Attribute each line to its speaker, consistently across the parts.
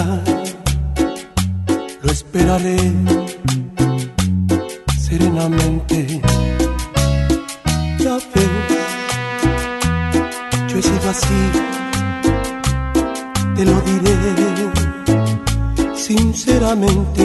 Speaker 1: llegar, lo esperaré serenamente. Ya ves, yo he sido así, te lo diré sinceramente.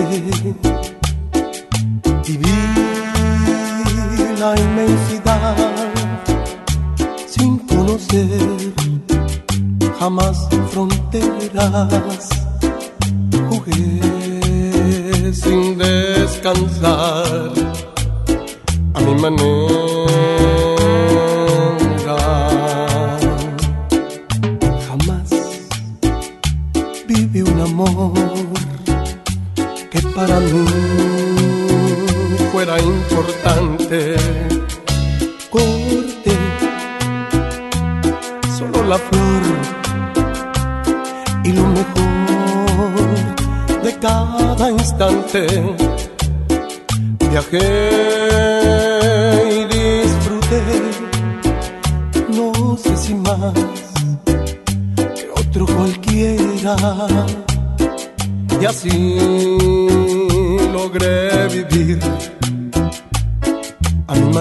Speaker 1: Viví la inmensidad sin conocer jamás fronteras. Jugué sin descansar a mi manera. Jamás viví un amor que para mí fuera importante. Corté solo la flor y lo mejor de cada instante. Viajé y disfruté, no sé si más que otro cualquiera, y así logré vivir a mi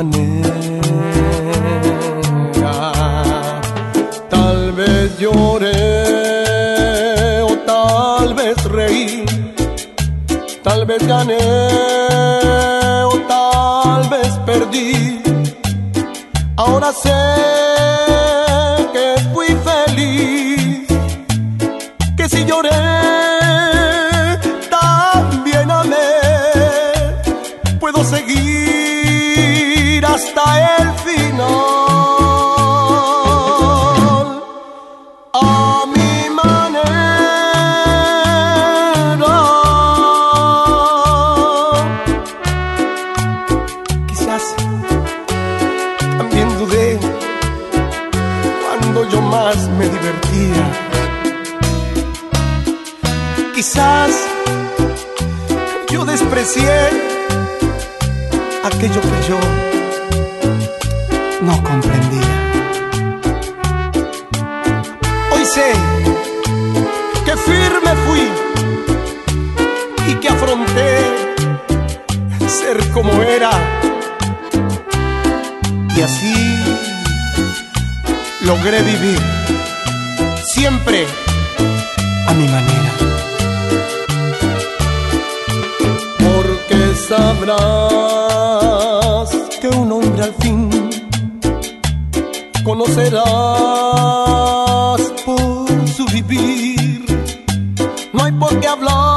Speaker 1: manera. Tal vez lloré o tal vez reí, tal vez gané o tal vez perdí. Ahora sé que fui feliz, que si lloré también amé. Puedo seguir hasta el final. También dudé cuando yo más me divertía. Quizás yo desprecié aquello que yo no comprendía. Hoy sé que firme fui y que afronté ser como era. Y así logré vivir siempre a mi manera. Porque sabrás que un hombre al fin conocerás por su vivir. No hay por qué hablar